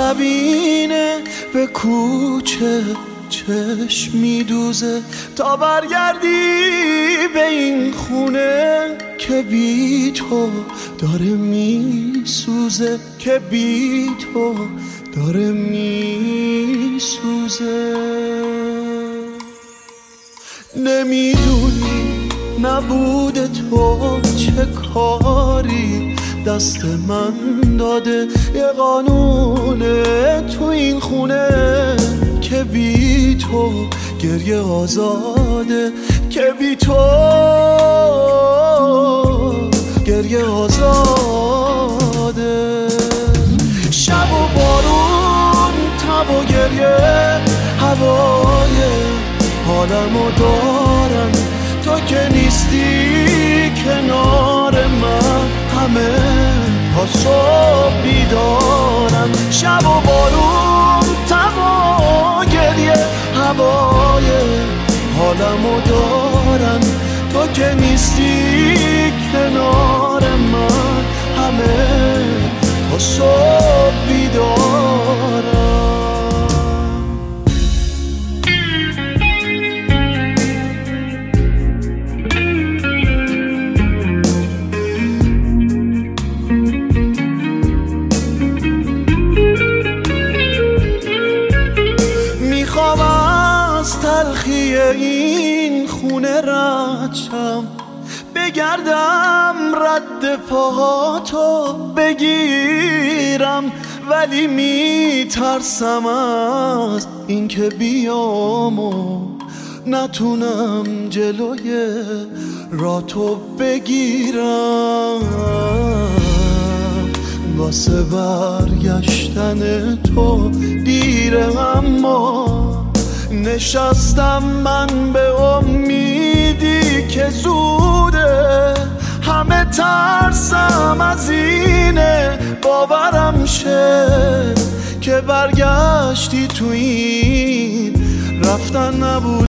شبینه به کوچه چشم میدوزه تا برگردی به این خونه که بی تو داره میسوزه، که بی تو داره میسوزه. نمیدونی نبود تو چه کاری دست من داده، یه قانونه تو این خونه که بی تو گریه آزاده، که بی تو گریه آزاده. شب و بارون، تب و گریه، هوای حالمو دارن، تو که نیستی کنار من، همه تا صبح بیدارن. شب و بارون، تب و گریه، هوای حالمو دارن، تو که نیستی کنار من، همه تا صبح بیدارن. میخوام از تلخی این خونه رد شم، بگردم رد پاهاتو بگیرم، ولی میترسم از این که بیام و نتونم جلوی راتو بگیرم. واسه برگشتن تو دیره، اما نشستم من به امیدی که زوده. همه ترسم از اینه باورم شه که برگشتی تو این رفتن نبود.